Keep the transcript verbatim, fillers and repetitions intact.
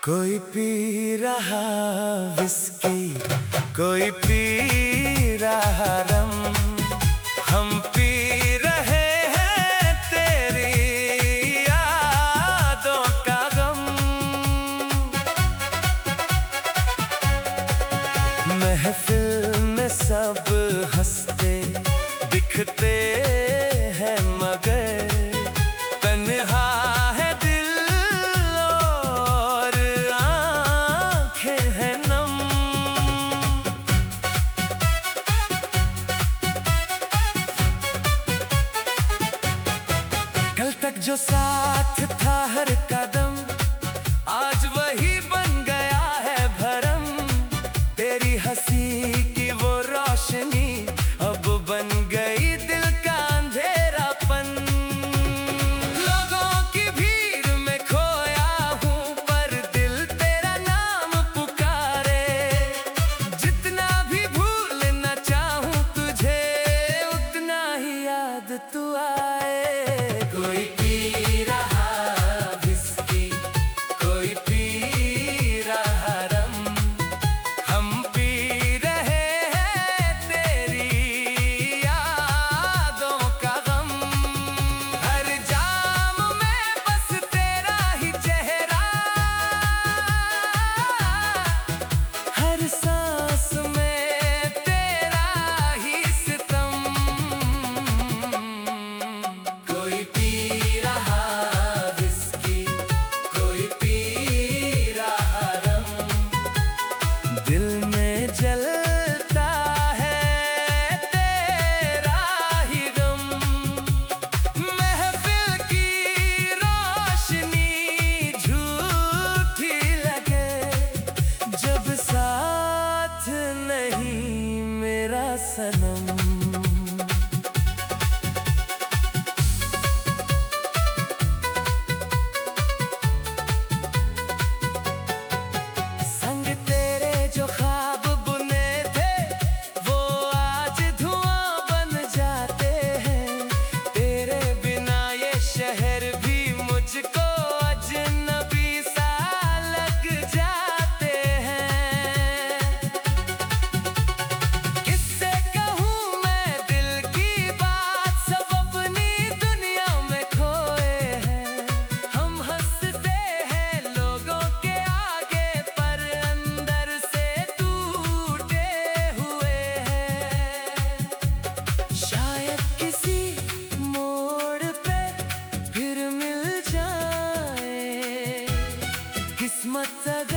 कोई पी रहा विस्की, कोई पी रहा रम, हम पी रहे हैं तेरी यादों का गम। महफिल में सब हंसते दिखते हैं मगर तन्हा है दिल और आंखें हैं नम। कल तक जो साथ था हर कदम आज वही बन गया है भरम। तेरी हंसी की वो रोशनी अब बन गई दिल का अंधेरापन। लोगों की भीड़ में खोया हूँ पर दिल तेरा नाम पुकारे। जितना भी भूलना चाहूँ तुझे उतना ही याद तू आए। कोई पी रहा विस्की, कोई पी रहा रम, हम पी रहे हैं तेरी यादों का गम। हर जाम में बस तेरा ही चेहरा, हर सांस में तेरा ही सितम। कोई पी रहा विस्की, कोई पी रहा रम, दिल में जलता है तेरा ही गम। महफिल की रोशनी झूठी लगे जब साथ नहीं मेरा सनम। संग तेरे जो ख्वाब बुने थे वो आज धुआं बन जाते हैं। तेरे बिना ये शहर भी मुझको अजनबी सा लग जाते हैं। किससे कहूँ मैं दिल की बात, सब अपनी दुनिया में खोए हैं। हम हंसते हैं लोगों के आगे पर अंदर से टूटे हुए हैं। शायद किसी मोड़ पे फिर मिल जाए किस्मत अगर